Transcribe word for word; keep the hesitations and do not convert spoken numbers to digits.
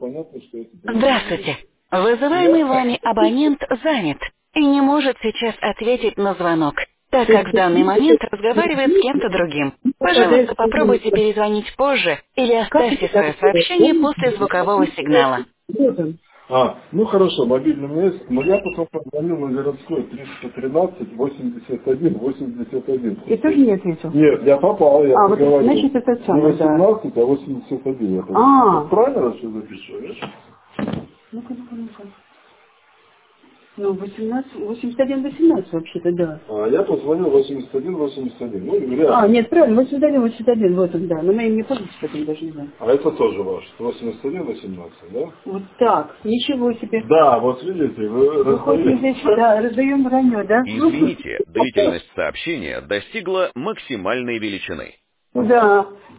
понятно, что это... Здравствуйте. Вызываемый вами абонент занят и не может сейчас ответить на звонок, так как в данный момент разговаривает с кем-то другим. Пожалуйста, попробуйте перезвонить позже или оставьте свое сообщение после звукового сигнала. А, ну хорошо, мобильный у меня есть, но я потом позвонил на городской триста тринадцать восемьдесят один восемьдесят один. И тоже не ответил? Нет, я попал, я а, поговорил. Вот, значит, это Не самое, восемнадцать, да. а восемьдесят один. Я а. правильно что запишу, видишь? Ну-ка, ну-ка, ну-ка. Ну, восемнадцать, восемьдесят один, восемнадцать вообще-то, да. А я позвонил восемьдесят один восемьдесят один. Ну, реально. А, нет, правильно, восемьдесят один, восемьдесят один, вот он, да. Но мы им не пользуемся, поэтому даже не знаю. А это тоже ваш, восемьдесят один восемнадцать, да? Вот так, ничего себе. Да, вот видите, вы Выходим здесь, да, раздаем вранье, да? Извините, длительность сообщения достигла максимальной величины. Да.